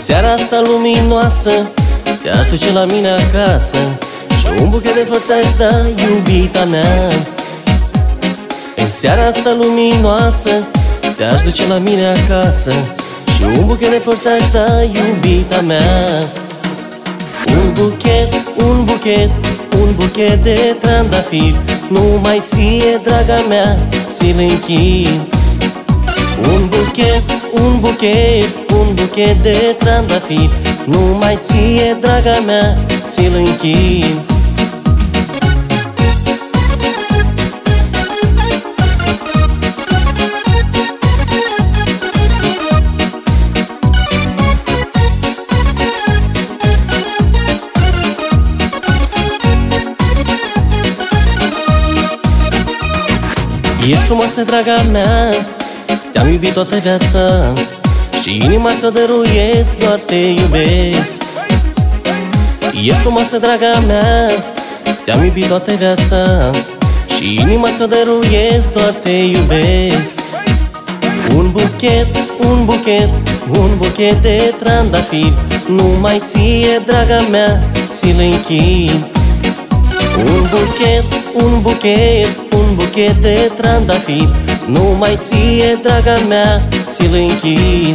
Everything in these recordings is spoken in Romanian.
seara asta luminoasă te-aș duce la mine acasă și un buchet de flori ți-aș da, iubita mea. În seara asta luminoasă te-aș duce la mine acasă și un buchet de flori ți-aș da, iubita mea. Un buchet, un buchet, un buchet de trandafiri, numai ție, draga mea, ți-l închin. Un buchet, un buchet, un buchet de trandafiri, numai ție, draga mea, ți-l închin. Ești frumoasă, draga mea, te-am iubit toată viața și inima ți-o dăruiesc, doar te iubesc. Ești frumoasă, draga mea, te-am iubit toată viața și inima ți-o dăruiesc, doar te iubesc. Un buchet, un buchet, un buchet de trandafiri, numai ție, draga mea, ți-l închin. Un buchet, un buchet, un buchet de trandafiri, numai ție, draga mea, ți-l închin.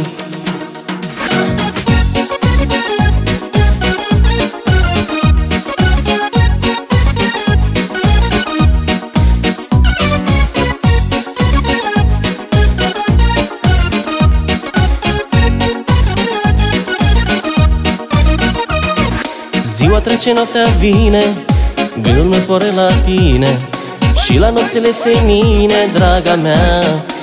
Ziua trece, noaptea vine, gândul meu zboară la tine și la nopțile senine, draga mea.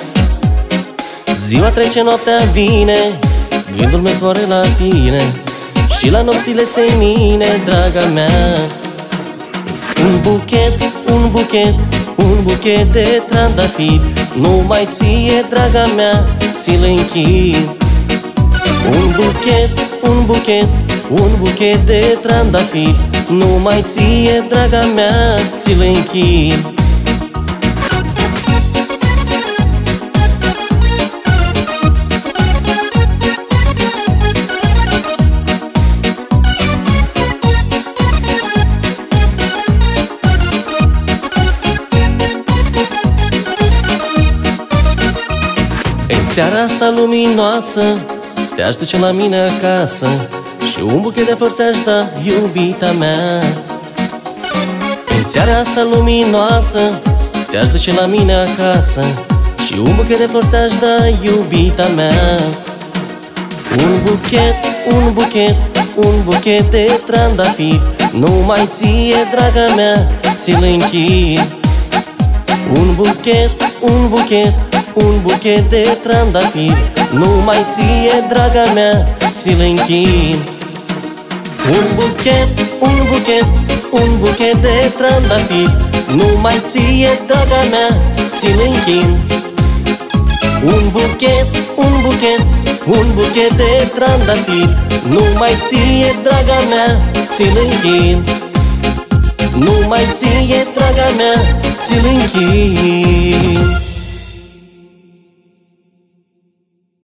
Ziua trece, noaptea vine, gândul meu zboară la tine și la nopțile senine, draga mea. Un buchet, un buchet, un buchet de trandafiri, numai ție, draga mea, ți-l închin. Un buchet, un buchet, un buchet de trandafiri, numai ție, draga mea, ți-l închin. În seara asta luminoasă te-aș duce la mine acasă și un buchet de flori ți-aș da, iubita mea. În seara asta luminoasă te-aș duce la mine acasă și un buchet de flori ți-aș da, iubita mea. Un buchet, un buchet, un buchet de trandafiri, numai ție, draga mea, ți-l închin. Un buchet, un buchet, un buchet de trandafiri, numai ție, draga mea, ți-l închin. Un buchet, un buchet, un buchet de trandafiri, numai ție, draga mea, ți-l închin. Un buchet, un buchet, un buchet de trandafiri, numai ție, draga mea, ți-l închin. Numai ție, draga mea, ți-l închin.